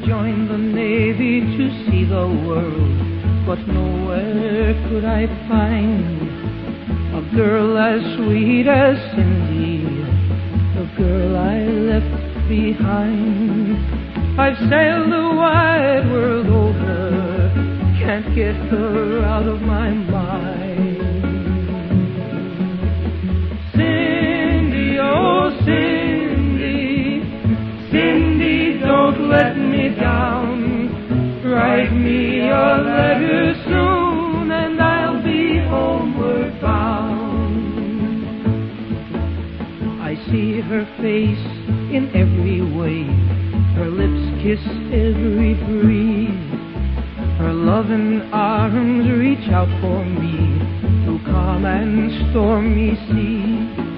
joined the Navy to see the world, but nowhere could I find a girl as sweet as Cindy, the girl I left behind. I've sailed the wide world over, can't get her out of my mind. Cindy, oh Cindy, Cindy, don't let me down. Write me a letter soon and I'll be homeward bound. I see her face in every way, her lips kiss every breeze, her loving arms reach out for me through calm and stormy seas.